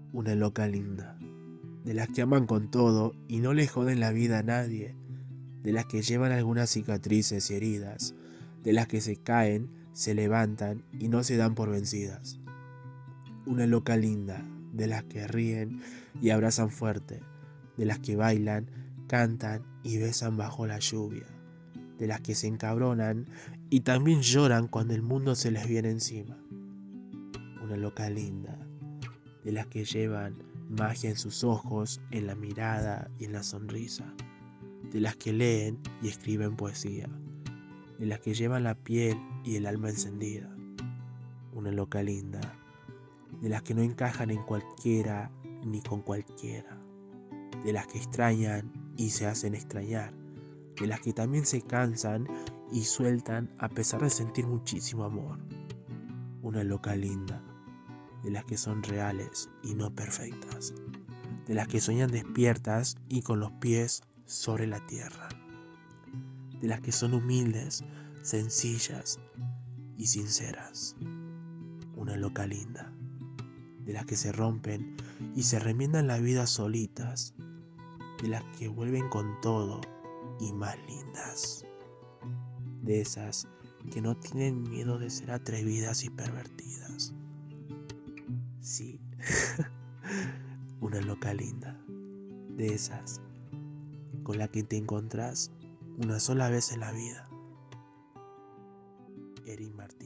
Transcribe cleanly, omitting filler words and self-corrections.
Una loca linda, de las que aman con todo y no le joden la vida a nadie, de las que llevan algunas cicatrices y heridas, de las que se caen, se levantan y no se dan por vencidas. Una loca linda, de las que ríen y abrazan fuerte, de las que bailan, cantan y besan bajo la lluvia, de las que se encabronan y también lloran cuando el mundo se les viene encima. Una loca linda, de las que llevan magia en sus ojos, en la mirada y en la sonrisa, de las que leen y escriben poesía, de las que llevan la piel y el alma encendida. Una loca linda, de las que no encajan en cualquiera ni con cualquiera, de las que extrañan y se hacen extrañar, de las que también se cansan y sueltan a pesar de sentir muchísimo amor. Una loca linda, de las que son reales y no perfectas, de las que sueñan despiertas y con los pies sobre la tierra, de las que son humildes, sencillas y sinceras. Una loca linda, de las que se rompen y se remiendan la vida solitas, de las que vuelven con todo y más lindas, de esas que no tienen miedo de ser atrevidas y pervertidas. Sí, una loca linda, de esas con la que te encontrás una sola vez en la vida. Erin Martínez.